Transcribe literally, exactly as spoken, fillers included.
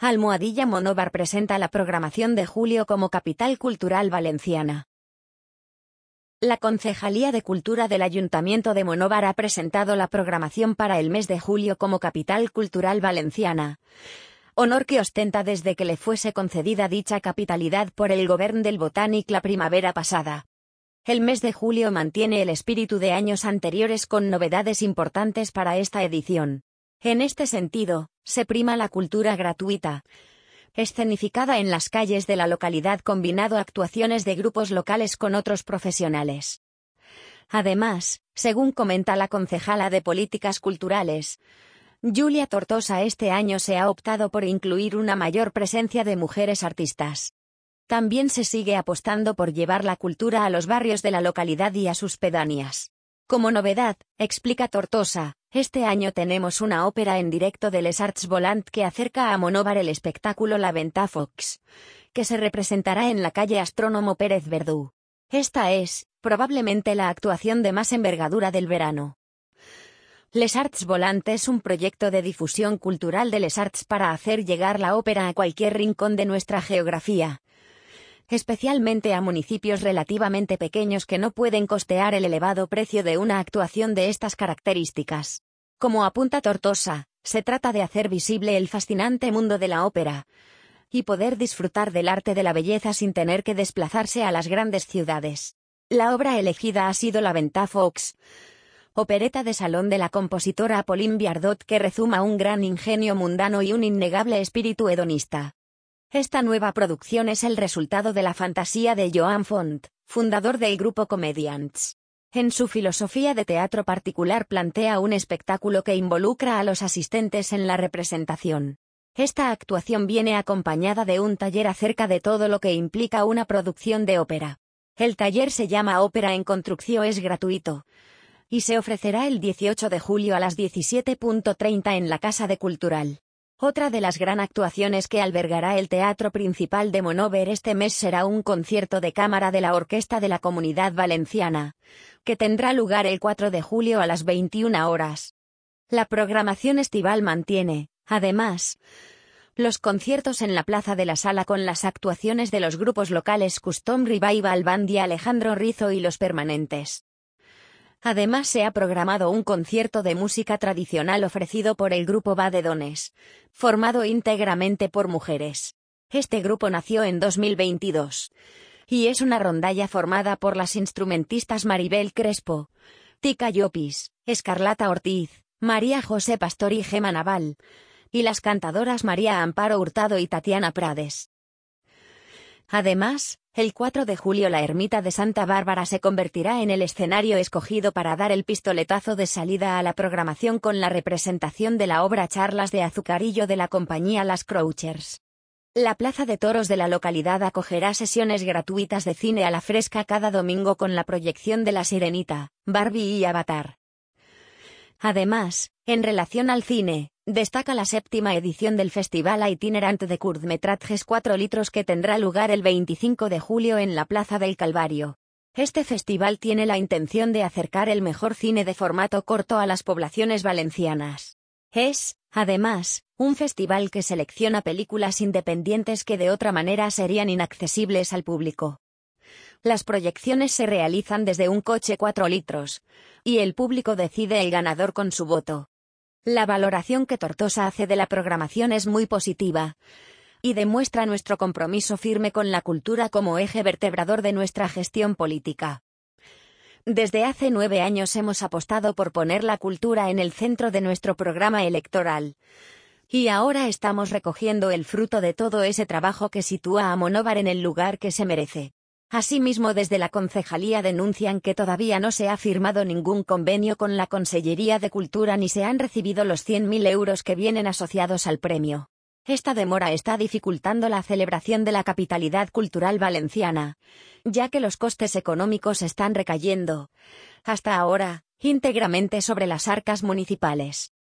Almohadilla Monóvar presenta la programación de julio como Capital Cultural Valenciana. La Concejalía de Cultura del Ayuntamiento de Monóvar ha presentado la programación para el mes de julio como Capital Cultural Valenciana, honor que ostenta desde que le fuese concedida dicha capitalidad por el Govern del Botànic la primavera pasada. El mes de julio mantiene el espíritu de años anteriores con novedades importantes para esta edición. En este sentido, se prima la cultura gratuita, escenificada en las calles de la localidad combinado actuaciones de grupos locales con otros profesionales. Además, según comenta la concejala de Políticas Culturales, Julia Tortosa, este año se ha optado por incluir una mayor presencia de mujeres artistas. También se sigue apostando por llevar la cultura a los barrios de la localidad y a sus pedanías. Como novedad, explica Tortosa, este año tenemos una ópera en directo de Les Arts Volant que acerca a Monóvar el espectáculo La Ventafocs, que se representará en la calle Astrónomo Pérez Verdú. Esta es, probablemente la actuación de más envergadura del verano. Les Arts Volant es un proyecto de difusión cultural de Les Arts para hacer llegar la ópera a cualquier rincón de nuestra geografía, especialmente a municipios relativamente pequeños que no pueden costear el elevado precio de una actuación de estas características. Como apunta Tortosa, se trata de hacer visible el fascinante mundo de la ópera y poder disfrutar del arte de la belleza sin tener que desplazarse a las grandes ciudades. La obra elegida ha sido La Ventafocs, opereta de salón de la compositora Apolline Viardot que rezuma un gran ingenio mundano y un innegable espíritu hedonista. Esta nueva producción es el resultado de la fantasía de Joan Font, fundador del grupo Comediants. En su filosofía de teatro particular plantea un espectáculo que involucra a los asistentes en la representación. Esta actuación viene acompañada de un taller acerca de todo lo que implica una producción de ópera. El taller se llama Ópera en Construcció, es gratuito y se ofrecerá el dieciocho de julio a las diecisiete treinta en la Casa de Cultural. Otra de las gran actuaciones que albergará el Teatro Principal de Monóvar este mes será un concierto de cámara de la Orquesta de la Comunidad Valenciana, que tendrá lugar el cuatro de julio a las veintiuna horas. La programación estival mantiene, además, los conciertos en la Plaza de la Sala con las actuaciones de los grupos locales Custom Revival Band y Alejandro Rizo y Los Permanentes. Además se ha programado un concierto de música tradicional ofrecido por el grupo Badedones, formado íntegramente por mujeres. Este grupo nació en dos mil veintidós y es una rondalla formada por las instrumentistas Maribel Crespo, Tica Llopis, Escarlata Ortiz, María José Pastor y Gema Naval, y las cantadoras María Amparo Hurtado y Tatiana Prades. Además, el cuatro de julio la ermita de Santa Bárbara se convertirá en el escenario escogido para dar el pistoletazo de salida a la programación con la representación de la obra Charlas de Azucarillo de la compañía Las Crouchers. La Plaza de Toros de la localidad acogerá sesiones gratuitas de cine a la fresca cada domingo con la proyección de La Sirenita, Barbie y Avatar. Además, en relación al cine, destaca la séptima edición del Festival Itinerant de Curtmetrajes cuatro litros que tendrá lugar el veinticinco de julio en la Plaza del Calvario. Este festival tiene la intención de acercar el mejor cine de formato corto a las poblaciones valencianas. Es, además, un festival que selecciona películas independientes que de otra manera serían inaccesibles al público. Las proyecciones se realizan desde un coche cuatro litros, y el público decide el ganador con su voto. La valoración que Tortosa hace de la programación es muy positiva, y demuestra nuestro compromiso firme con la cultura como eje vertebrador de nuestra gestión política. Desde hace nueve años hemos apostado por poner la cultura en el centro de nuestro programa electoral, y ahora estamos recogiendo el fruto de todo ese trabajo que sitúa a Monóvar en el lugar que se merece. Asimismo, desde la concejalía denuncian que todavía no se ha firmado ningún convenio con la Consellería de Cultura ni se han recibido los cien mil euros que vienen asociados al premio. Esta demora está dificultando la celebración de la capitalidad cultural valenciana, ya que los costes económicos están recayendo, hasta ahora, íntegramente sobre las arcas municipales.